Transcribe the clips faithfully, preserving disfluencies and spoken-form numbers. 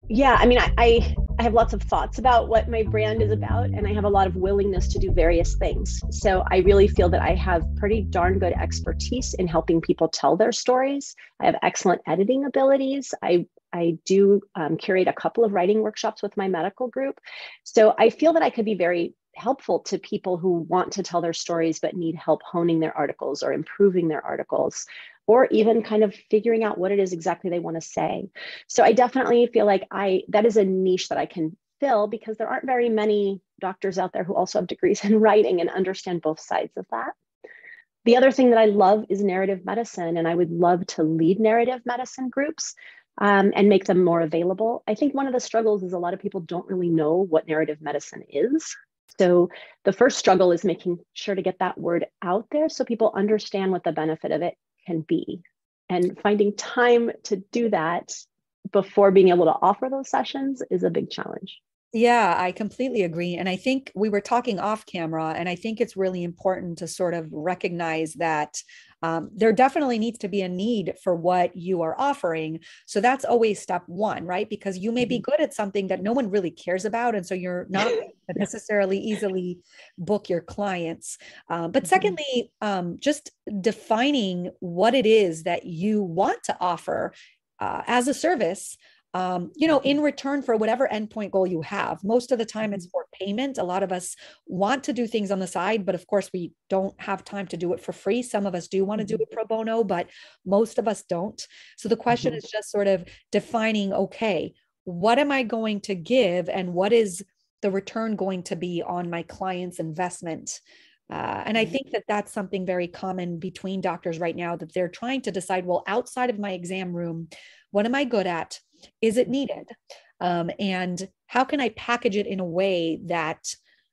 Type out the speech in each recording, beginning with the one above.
Yeah, I mean, I, I I have lots of thoughts about what my brand is about, and I have a lot of willingness to do various things. So I really feel that I have pretty darn good expertise in helping people tell their stories. I have excellent editing abilities. I I do um, curate a couple of writing workshops with my medical group. So I feel that I could be very helpful to people who want to tell their stories but need help honing their articles or improving their articles, or even kind of figuring out what it is exactly they want to say. So I definitely feel like I that is a niche that I can fill because there aren't very many doctors out there who also have degrees in writing and understand both sides of that. The other thing that I love is narrative medicine, and I would love to lead narrative medicine groups um, and make them more available. I think one of the struggles is a lot of people don't really know what narrative medicine is. So the first struggle is making sure to get that word out there so people understand what the benefit of it can be. And finding time to do that before being able to offer those sessions is a big challenge. Yeah, I completely agree. And I think we were talking off camera, and I think it's really important to sort of recognize that um, there definitely needs to be a need for what you are offering. So that's always step one, right? Because you may be good at something that no one really cares about. And so you're not necessarily easily book your clients. Uh, but secondly, um, just defining what it is that you want to offer uh, as a service, um, you know, in return for whatever endpoint goal you have. Most of the time it's for payment. A lot of us want to do things on the side, but of course we don't have time to do it for free. Some of us do want to do it pro bono, but most of us don't. So the question mm-hmm. is just sort of defining, okay, what am I going to give and what is the return going to be on my client's investment? Uh, and I think that that's something very common between doctors right now, that they're trying to decide, well, outside of my exam room, what am I good at? Is it needed? Um, and how can I package it in a way that,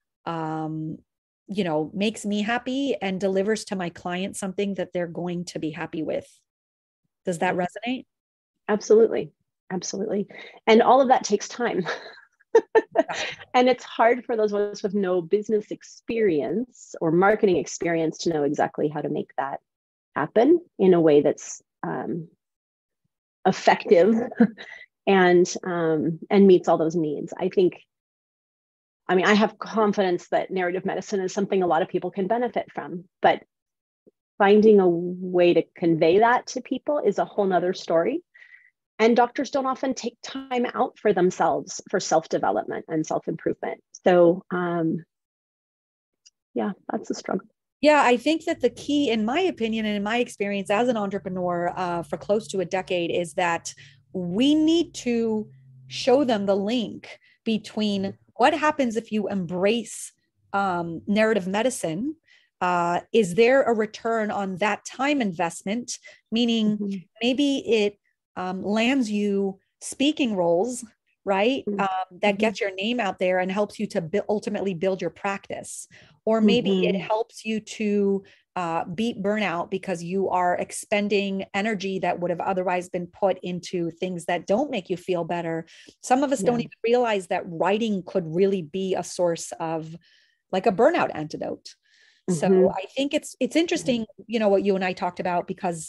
um, you know, makes me happy and delivers to my client something that they're going to be happy with? Does that resonate? Absolutely. Absolutely. And all of that takes time. And it's hard for those of us with no business experience or marketing experience to know exactly how to make that happen in a way that's um, effective and um, and meets all those needs. I think, I mean, I have confidence that narrative medicine is something a lot of people can benefit from, but finding a way to convey that to people is a whole nother story. And doctors don't often take time out for themselves for self-development and self-improvement. So um, yeah, that's a struggle. Yeah, I think that the key, in my opinion, and in my experience as an entrepreneur uh, for close to a decade, is that we need to show them the link between what happens if you embrace um, narrative medicine. Uh, is there a return on that time investment? Meaning, mm-hmm. maybe it um, lands you speaking roles, right? Mm-hmm. Um, that gets your name out there and helps you to bu- ultimately build your practice. Or maybe mm-hmm. it helps you to uh, beat burnout because you are expending energy that would have otherwise been put into things that don't make you feel better. Some of us yeah. don't even realize that writing could really be a source of like a burnout antidote. Mm-hmm. So I think it's it's interesting, you know, what you and I talked about, because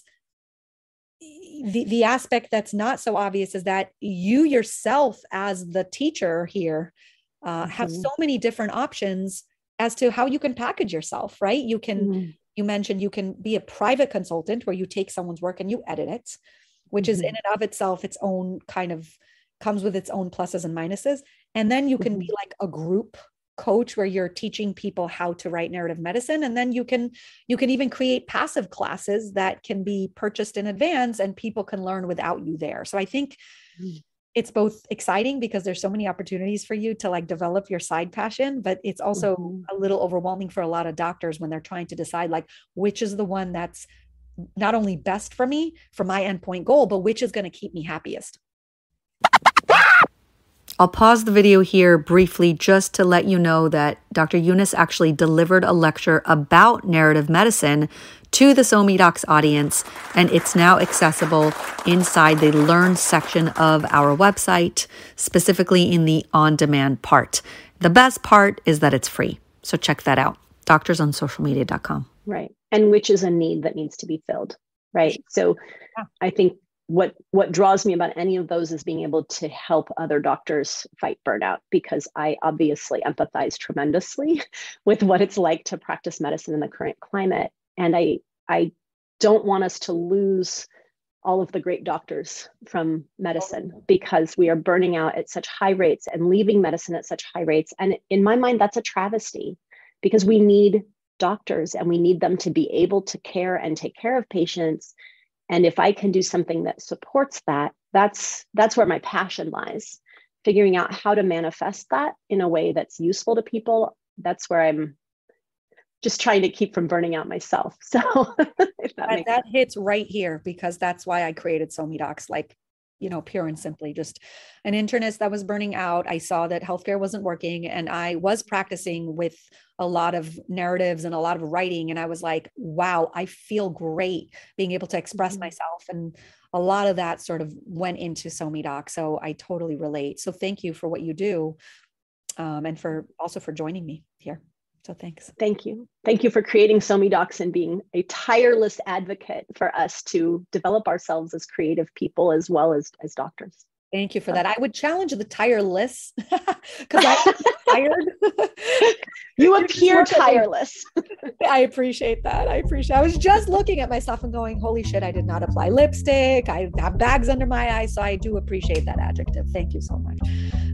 the, the aspect that's not so obvious is that you yourself as the teacher here uh, mm-hmm. have so many different options as to how you can package yourself, right? You can, mm-hmm. you mentioned you can be a private consultant where you take someone's work and you edit it, which mm-hmm. is in and of itself its own kind of, comes with its own pluses and minuses. And then you can mm-hmm. be like a group coach where you're teaching people how to write narrative medicine. And then you can, you can even create passive classes that can be purchased in advance and people can learn without you there. So I think mm-hmm. it's both exciting because there's so many opportunities for you to like develop your side passion, but it's also mm-hmm. a little overwhelming for a lot of doctors when they're trying to decide like, which is the one that's not only best for me, for my endpoint goal, but which is going to keep me happiest. I'll pause the video here briefly just to let you know that Doctor Eunice actually delivered a lecture about narrative medicine to the SoMeDocs audience, and it's now accessible inside the Learn section of our website, specifically in the on-demand part. The best part is that it's free, so check that out, doctors on social media dot com. Right, and which is a need that needs to be filled, right? So I think what what draws me about any of those is being able to help other doctors fight burnout, because I obviously empathize tremendously with what it's like to practice medicine in the current climate. And I I don't want us to lose all of the great doctors from medicine, because we are burning out at such high rates and leaving medicine at such high rates. And in my mind, that's a travesty, because we need doctors and we need them to be able to care and take care of patients. And if I can do something that supports that, that's that's where my passion lies. Figuring out how to manifest that in a way that's useful to people. That's where I'm just trying to keep from burning out myself. So if that, that, that hits right here, because that's why I created SoMeDocs. Like, you know, pure and simply just an internist that was burning out. I saw that healthcare wasn't working, and I was practicing with a lot of narratives and a lot of writing. And I was like, wow, I feel great being able to express mm-hmm. myself. And a lot of that sort of went into SoMeDoc. So I totally relate. So thank you for what you do. Um, and for also for joining me here. So thanks. Thank you. Thank you for creating SoMeDocs and being a tireless advocate for us to develop ourselves as creative people as well as, as doctors. Thank you for that. I would challenge the tireless, because I'm tired. You appear tireless. I appreciate that. I appreciate I was just looking at myself and going, holy shit, I did not apply lipstick. I have bags under my eyes. So I do appreciate that adjective. Thank you so much.